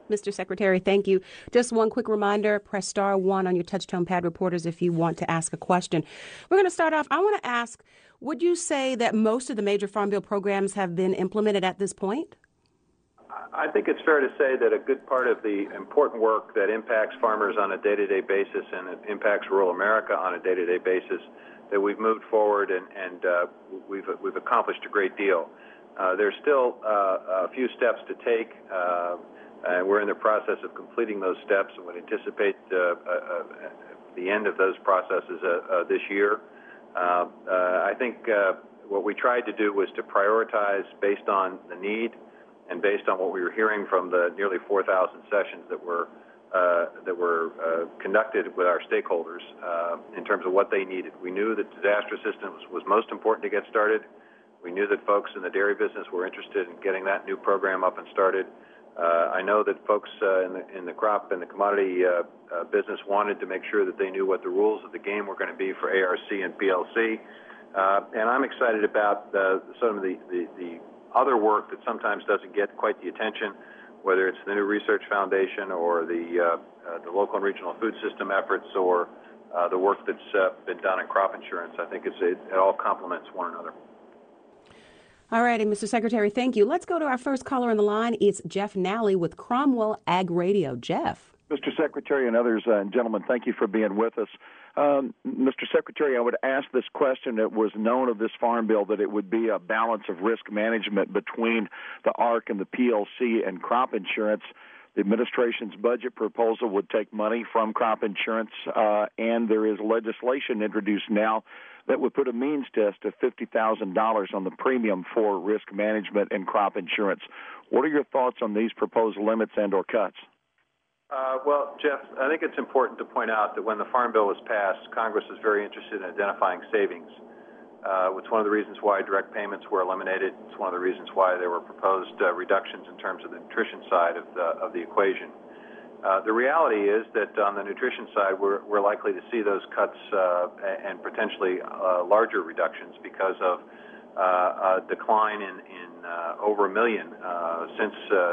Mr. Secretary, thank you. Just one quick reminder, press star 1 on your touch-tone pad, reporters, if you want to ask a question. We're going to start off. I want to ask, would you say that most of the major Farm Bill programs have been implemented at this point? I think it's fair to say that a good part of the important work that impacts farmers on a day-to-day basis and it impacts rural America on a day-to-day basis, that we've moved forward and we've accomplished a great deal. There's still a few steps to take, and we're in the process of completing those steps and would anticipate the end of those processes this year. I think what we tried to do was to prioritize based on the need and based on what we were hearing from the nearly 4,000 sessions that were conducted with our stakeholders in terms of what they needed. We knew that disaster assistance was most important to get started. We knew that folks in the dairy business were interested in getting that new program up and started. I know that folks in the crop and the commodity business wanted to make sure that they knew what the rules of the game were going to be for ARC and PLC. And I'm excited about some of the other work that sometimes doesn't get quite the attention, whether it's the New Research Foundation or the local and regional food system efforts or the work that's been done in crop insurance. I think it all complements one another. All righty, Mr. Secretary, thank you. Let's go to our first caller on the line. It's Jeff Nally with Cromwell Ag Radio. Jeff. Mr. Secretary and others and gentlemen, thank you for being with us. Mr. Secretary, I would ask this question. It was known of this Farm Bill that it would be a balance of risk management between the ARC and the PLC and crop insurance. The administration's budget proposal would take money from crop insurance, and there is legislation introduced now that would put a means test of $50,000 on the premium for risk management and crop insurance. What are your thoughts on these proposed limits and or cuts? Well, Jeff, I think it's important to point out that when the Farm Bill was passed, Congress was very interested in identifying savings. It's one of the reasons why direct payments were eliminated. It's one of the reasons why there were proposed reductions in terms of the nutrition side of the equation. The reality is that on the nutrition side, we're likely to see those cuts and potentially larger reductions because of a decline in over 1 million since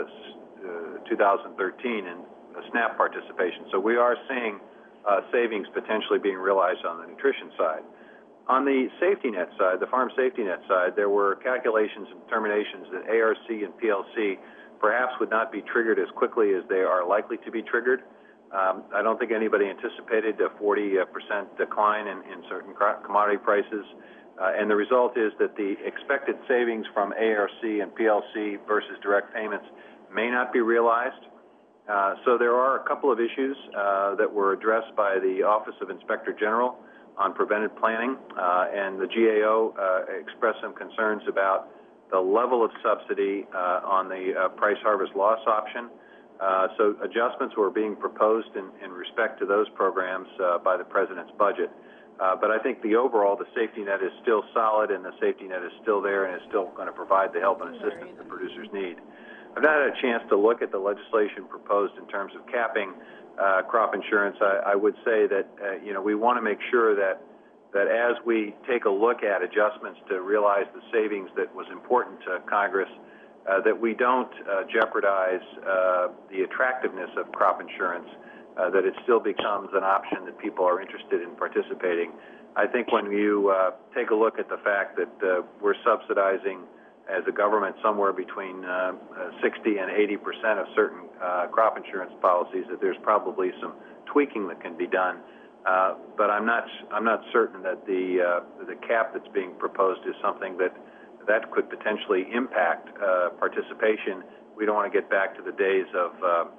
2013 in SNAP participation. So we are seeing savings potentially being realized on the nutrition side. On the safety net side, the farm safety net side, there were calculations and determinations that ARC and PLC perhaps would not be triggered as quickly as they are likely to be triggered. I don't think anybody anticipated a 40% decline in certain commodity prices. And the result is that the expected savings from ARC and PLC versus direct payments may not be realized. So there are a couple of issues that were addressed by the Office of Inspector General on preventive planning, and the GAO expressed some concerns about the level of subsidy on the price harvest loss option. So adjustments were being proposed in respect to those programs by the President's budget. But I think the safety net is still solid, and the safety net is still there and is still going to provide the help and assistance the producers need. I've not had a chance to look at the legislation proposed in terms of capping crop insurance. I would say that we want to make sure that as we take a look at adjustments to realize the savings that was important to Congress, that we don't jeopardize the attractiveness of crop insurance, that it still becomes an option that people are interested in participating. I think when you take a look at the fact that we're subsidizing as a government somewhere between 60 and 80% of certain crop insurance policies, that there's probably some tweaking that can be done. But I'm not certain that the cap that's being proposed is something that could potentially impact participation. We don't want to get back to the days of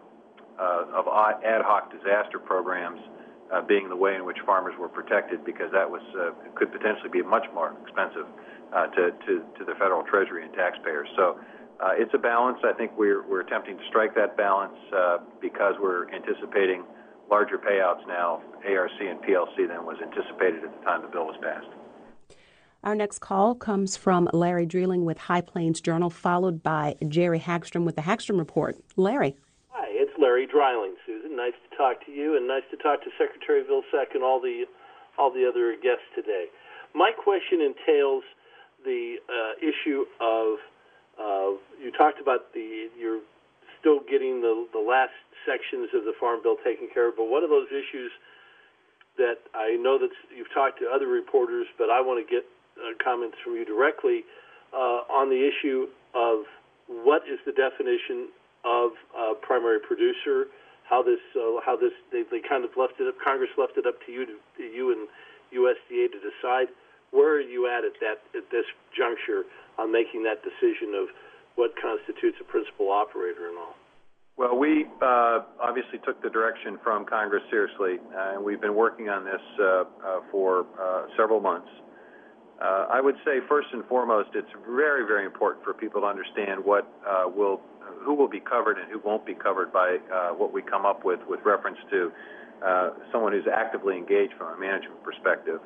ad hoc disaster programs being the way in which farmers were protected, because that was could potentially be much more expensive to the federal treasury and taxpayers. So it's a balance. I think we're attempting to strike that balance because we're anticipating larger payouts now, ARC and PLC, than was anticipated at the time the bill was passed. Our next call comes from Larry Dreeling with High Plains Journal, followed by Jerry Hagstrom with the Hagstrom Report. Larry. Hi, it's Larry Dreeling, Susan. Nice to talk to you, and nice to talk to Secretary Vilsack and all the other guests today. My question entails the issue of you talked about your still getting the last sections of the Farm Bill taken care of. But one of those issues that I know that you've talked to other reporters, but I want to get comments from you directly on the issue of what is the definition of primary producer. How this they kind of left it up. Congress left it up to you and USDA to decide. Where are you at this juncture on making that decision of what constitutes a principal operator and all? Well, we obviously took the direction from Congress seriously, and we've been working on this for several months. I would say, first and foremost, it's very, very important for people to understand who will be covered and who won't be covered by what we come up with reference to someone who's actively engaged from a management perspective.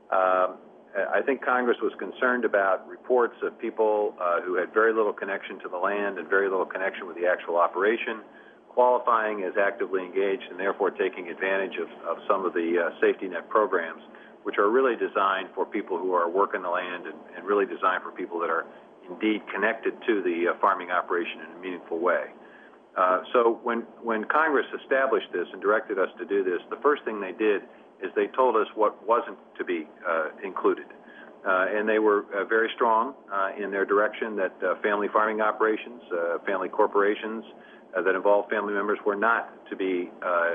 I think Congress was concerned about reports of people who had very little connection to the land and very little connection with the actual operation, qualifying as actively engaged and therefore taking advantage of some of the safety net programs, which are really designed for people who are working the land and really designed for people that are indeed connected to the farming operation in a meaningful way. So when Congress established this and directed us to do this, the first thing they did is they told us what wasn't to be included. And they were very strong in their direction that family farming operations, family corporations that involve family members were not to be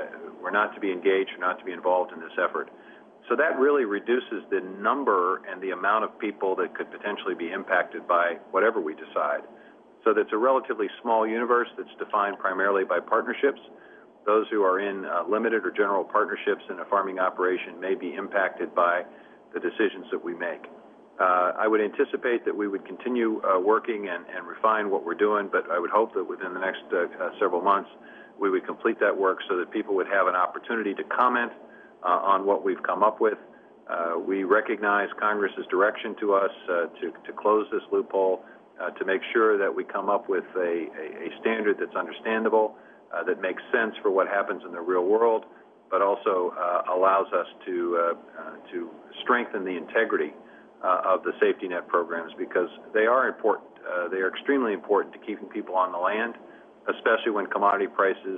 engaged or not to be involved in this effort. So that really reduces the number and the amount of people that could potentially be impacted by whatever we decide. So that's a relatively small universe that's defined primarily by partnerships. Those who are in limited or general partnerships in a farming operation may be impacted by the decisions that we make. I would anticipate that we would continue working and refine what we're doing, but I would hope that within the next several months we would complete that work so that people would have an opportunity to comment on what we've come up with. We recognize Congress's direction to us to close this loophole, to make sure that we come up with a standard that's understandable, that makes sense for what happens in the real world, but also allows us to strengthen the integrity of the safety net programs, because they are important. They are extremely important to keeping people on the land, especially when commodity prices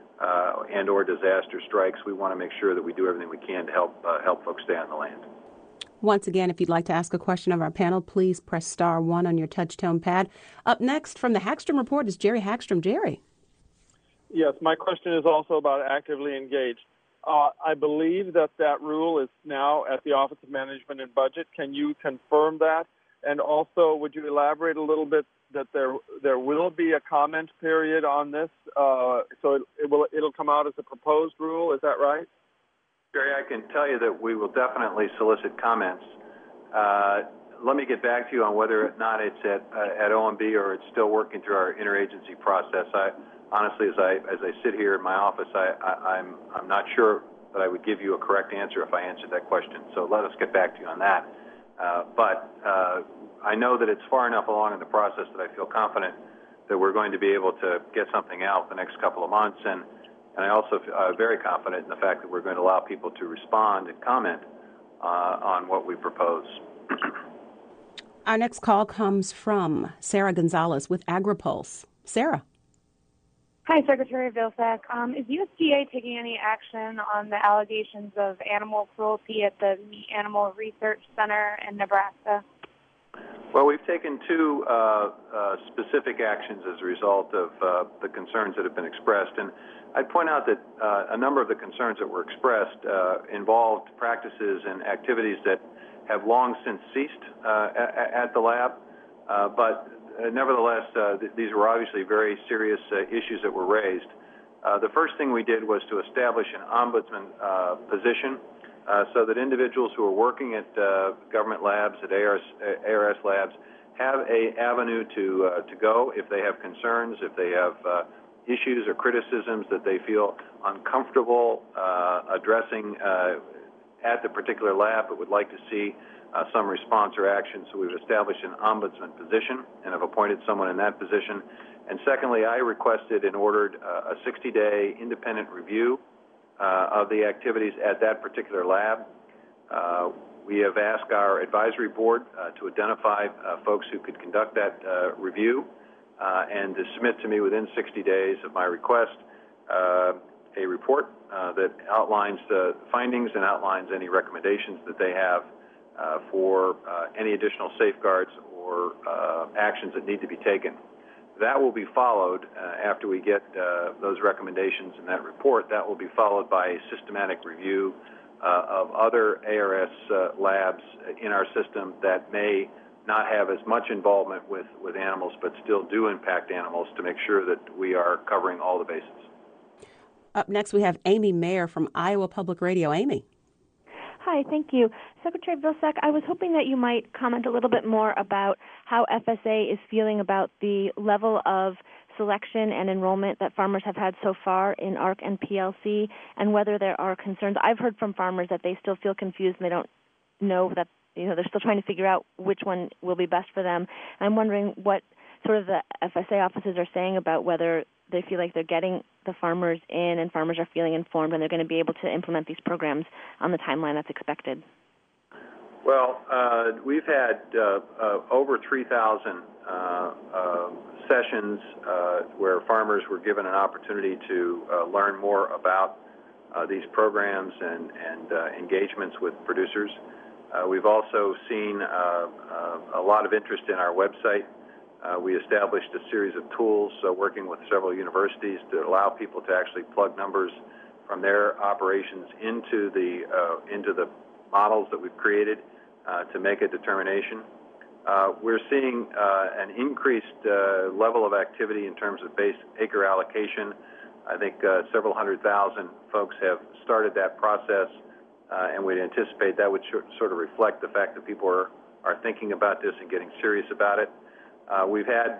and or disaster strikes. We want to make sure that we do everything we can to help folks stay on the land. Once again, if you'd like to ask a question of our panel, please press star 1 on your touch-tone pad. Up next from the Hagstrom Report is Jerry Hagstrom. Jerry. Yes, my question is also about actively engaged. I believe that rule is now at the Office of Management and Budget. Can you confirm that? And also, would you elaborate a little bit that there will be a comment period on this, so it'll come out as a proposed rule? Is that right? Jerry, I can tell you that we will definitely solicit comments. Let me get back to you on whether or not it's at OMB or it's still working through our interagency process. Honestly, as I sit here in my office, I'm not sure that I would give you a correct answer if I answered that question. So let us get back to you on that. But I know that it's far enough along in the process that I feel confident that we're going to be able to get something out the next couple of months. And I also feel very confident in the fact that we're going to allow people to respond and comment on what we propose. Our next call comes from Sarah Gonzalez with AgriPulse. Sarah. Hi, Secretary Vilsack. Is USDA taking any action on the allegations of animal cruelty at the Meat Animal Research Center in Nebraska? Well, we've taken two specific actions as a result of the concerns that have been expressed. And I'd point out that a number of the concerns that were expressed involved practices and activities that have long since ceased at the lab, but nevertheless, these were obviously very serious issues that were raised. The first thing we did was to establish an ombudsman position so that individuals who are working at government labs, at ARS labs, have an avenue to go if they have concerns, if they have issues or criticisms that they feel uncomfortable addressing at the particular lab but would like to see some response or action. So we've established an ombudsman position and have appointed someone in that position. And secondly, I requested and ordered a 60-day independent review of the activities at that particular lab. We have asked our advisory board to identify folks who could conduct that review. and to submit to me within 60 days of my request a report that outlines the findings and outlines any recommendations that they have for any additional safeguards or actions that need to be taken. That will be followed after we get those recommendations in that report. That will be followed by a systematic review of other ARS labs in our system that may not have as much involvement with animals but still do impact animals to make sure that we are covering all the bases. Up next, we have Amy Mayer from Iowa Public Radio. Amy. Hi, thank you. Secretary Vilsack, I was hoping that you might comment a little bit more about how FSA is feeling about the level of selection and enrollment that farmers have had so far in ARC and PLC, and whether there are concerns. I've heard from farmers that they still feel confused and they don't know that, they're still trying to figure out which one will be best for them. I'm wondering what sort of the FSA offices are saying about whether they feel like they're getting the farmers in and farmers are feeling informed and they're going to be able to implement these programs on the timeline that's expected. Well, we've had over 3,000 sessions where farmers were given an opportunity to learn more about these programs and engagements with producers. We've also seen a lot of interest in our website. We established a series of tools working with several universities to allow people to actually plug numbers from their operations into the models that we've created to make a determination. We're seeing an increased level of activity in terms of base acre allocation. I think several 100,000 folks have started that process, and we'd anticipate that would sort of reflect the fact that people are thinking about this and getting serious about it. We've had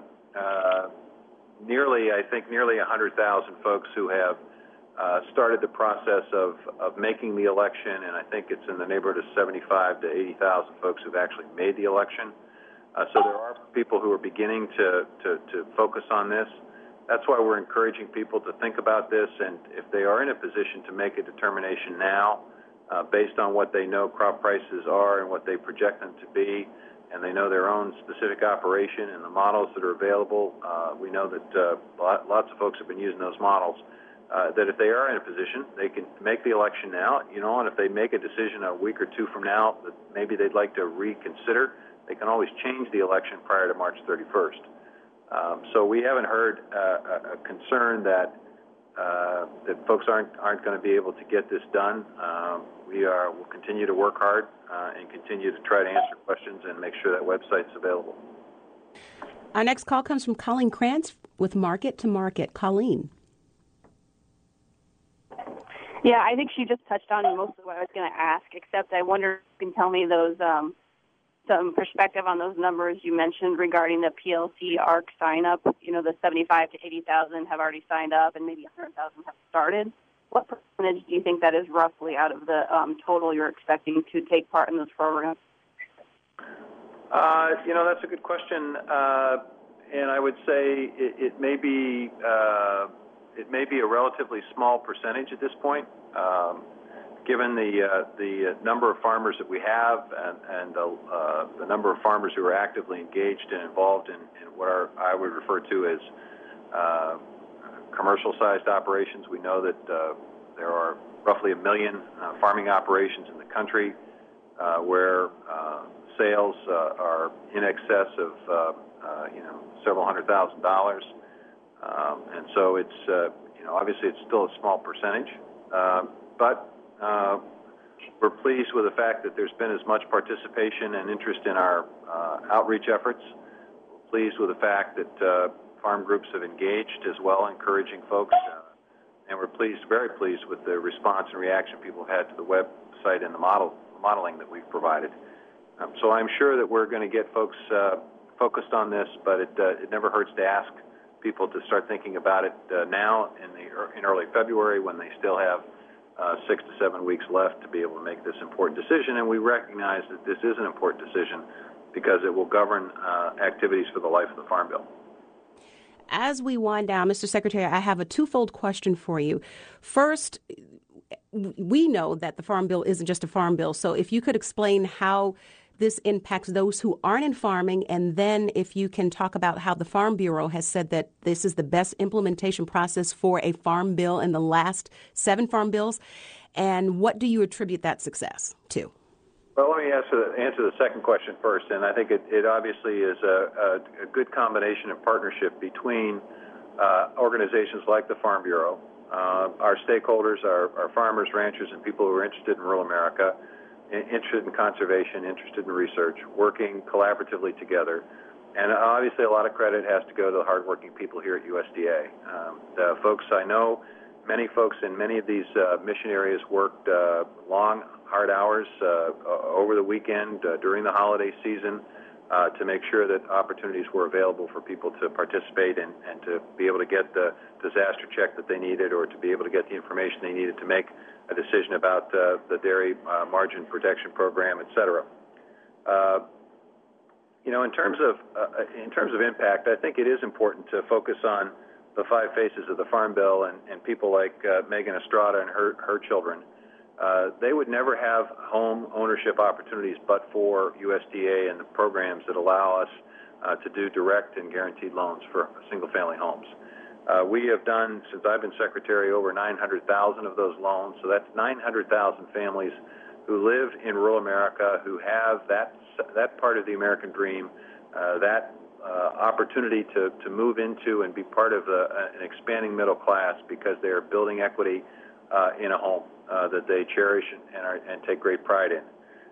nearly 100,000 folks who have started the process of making the election, and I think it's in the neighborhood of 75 to 80,000 folks who've actually made the election. So there are people who are beginning to focus on this. That's why we're encouraging people to think about this, and if they are in a position to make a determination now, based on what they know crop prices are and what they project them to be, and they know their own specific operation and the models that are available. We know that lots of folks have been using those models. That if they are in a position, they can make the election now, and if they make a decision a week or two from now that maybe they'd like to reconsider, they can always change the election prior to March 31st. So we haven't heard a concern that folks aren't going to be able to get this done. We'll continue to work hard and continue to try to answer questions and make sure that website's available. Our next call comes from Colleen Krantz with Market to Market. Colleen. Yeah, I think she just touched on most of what I was going to ask, except I wonder if you can tell me those some perspective on those numbers you mentioned regarding the PLC ARC sign-up. The 75 to 80,000 have already signed up and maybe 100,000 have started. What percentage do you think that is roughly out of the total you're expecting to take part in this program? That's a good question, and I would say it may be a relatively small percentage at this point, given the number of farmers that we have and the number of farmers who are actively engaged and involved in what I would refer to as commercial-sized operations. We know that there are roughly 1 million farming operations in the country where sales are in excess of several $100,000, and so it's obviously it's still a small percentage, but we're pleased with the fact that there's been as much participation and interest in our outreach efforts. We're pleased with the fact that farm groups have engaged as well, encouraging folks, and we're very pleased with the response and reaction people have had to the website and the modeling that we've provided. So I'm sure that we're going to get folks focused on this, but it never hurts to ask people to start thinking about it now in early February, when they still have 6 to 7 weeks left to be able to make this important decision. And we recognize that this is an important decision because it will govern activities for the life of the Farm Bill. As we wind down, Mr. Secretary, I have a twofold question for you. First, we know that the Farm Bill isn't just a farm bill, so if you could explain how this impacts those who aren't in farming, and then if you can talk about how the Farm Bureau has said that this is the best implementation process for a farm bill in the last 7 farm bills, and what do you attribute that success to? Well, let me answer the second question first, and I think it obviously is a good combination of partnership between organizations like the Farm Bureau, our stakeholders, our farmers, ranchers, and people who are interested in rural America, interested in conservation, interested in research, working collaboratively together. And obviously a lot of credit has to go to the hardworking people here at USDA. The folks I know, many folks in many of these mission areas worked long, hard hours over the weekend, during the holiday season, to make sure that opportunities were available for people to participate and to be able to get the disaster check that they needed, or to be able to get the information they needed to make a decision about the dairy margin protection program, et cetera. In terms of impact, I think it is important to focus on the 5 faces of the Farm Bill and people like Megan Estrada and her children. They would never have home ownership opportunities but for USDA and the programs that allow us to do direct and guaranteed loans for single-family homes. We have done, since I've been Secretary, over 900,000 of those loans, so that's 900,000 families who live in rural America, who have that part of the American dream, that opportunity to move into and be part of an expanding middle class because they are building equity in a home that they cherish and take great pride in.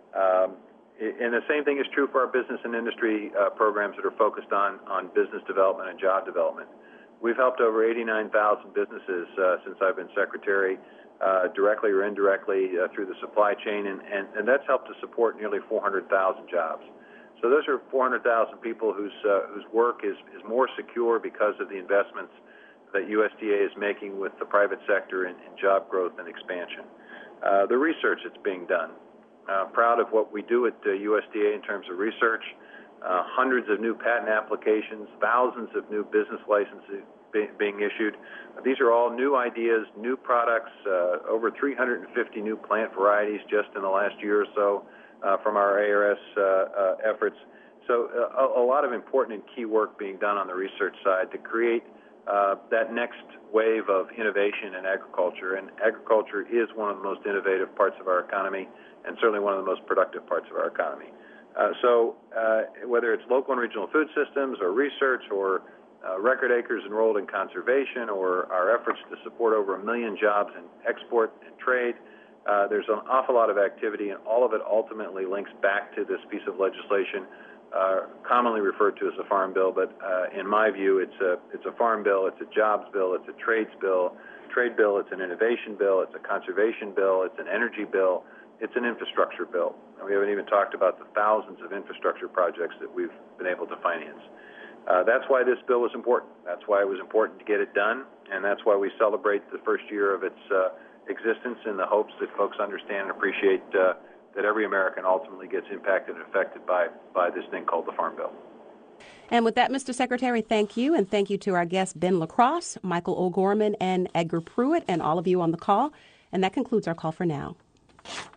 And the same thing is true for our business and industry programs that are focused on business development and job development. We've helped over 89,000 businesses since I've been Secretary, directly or indirectly through the supply chain, and that's helped to support nearly 400,000 jobs. So those are 400,000 people whose work is more secure because of the investments that USDA is making with the private sector in job growth and expansion. The research that's being done. Proud of what we do at USDA in terms of research. Hundreds of new patent applications, thousands of new business licenses being issued. These are all new ideas, new products, over 350 new plant varieties just in the last year or so from our ARS efforts. So a lot of important and key work being done on the research side to create that next wave of innovation in agriculture. And agriculture is one of the most innovative parts of our economy and certainly one of the most productive parts of our economy. So whether it's local and regional food systems or research or record acres enrolled in conservation or our efforts to support over 1 million jobs in export and trade, there's an awful lot of activity, and all of it ultimately links back to this piece of legislation commonly referred to as a farm bill, but in my view, it's a farm bill, it's a jobs bill, it's a trade bill, it's an innovation bill, it's a conservation bill, it's an energy bill, it's an infrastructure bill. And we haven't even talked about the thousands of infrastructure projects that we've been able to finance. That's why this bill was important. That's why it was important to get it done, and that's why we celebrate the first year of its existence in the hopes that folks understand and appreciate that every American ultimately gets impacted and affected by this thing called the Farm Bill. And with that, Mr. Secretary, thank you. And thank you to our guests, Ben LaCrosse, Michael O'Gorman, and Edgar Pruitt, and all of you on the call. And that concludes our call for now.